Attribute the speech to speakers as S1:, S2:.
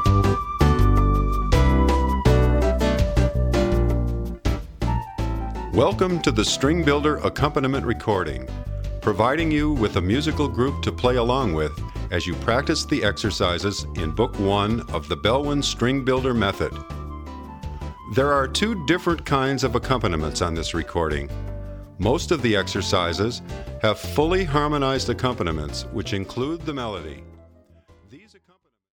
S1: Welcome to the String Builder Accompaniment Recording, providing you with a musical group to play along with as you practice the exercises in Book 1 of the Bellwin String Builder Method. There are two different kinds of accompaniments on this recording. Most of the exercises have fully harmonized accompaniments which include the melody.